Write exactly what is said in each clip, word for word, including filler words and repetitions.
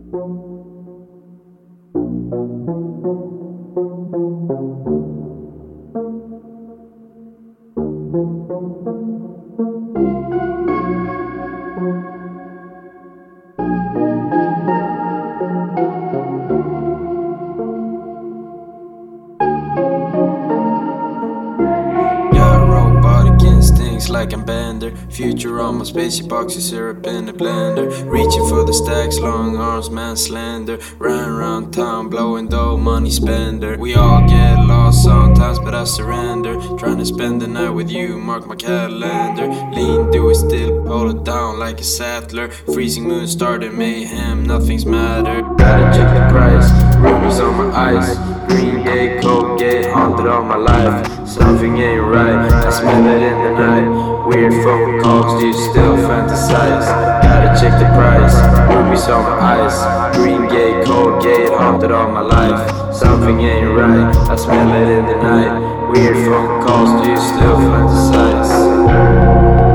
Like I'm Bender, future on my spaceship, boxy syrup in the blender. Reaching for the stacks, long arms, man slender. Ran around town, blowing dough, money spender. We all get lost sometimes, but I surrender. Trying to spend the night with you, mark my calendar. Lean, do it still, pull it down like a saddler. Freezing moon started mayhem, nothing's matter. Gotta check the price, rubies on my eyes. Green gate, cold gate, haunted all my life. Something ain't right, I smell it in the night. Weird phone calls, do you still fantasize? Gotta check the price, rubies on my eyes. Green gate, cold gate, haunted all my life. Something ain't right, I smell it in the night. Weird phone calls, do you still fantasize?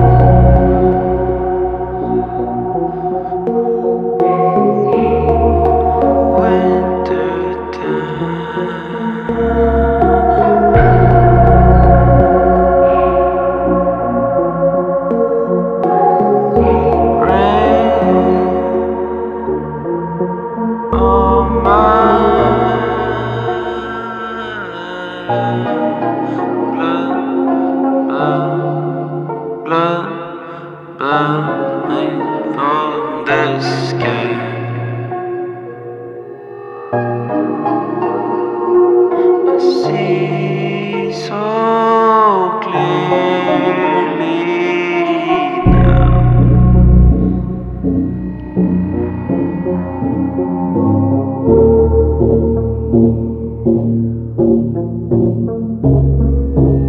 Blood, blood, blood from the sky. I see so clearly now.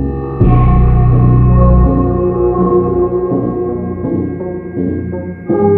Thank you.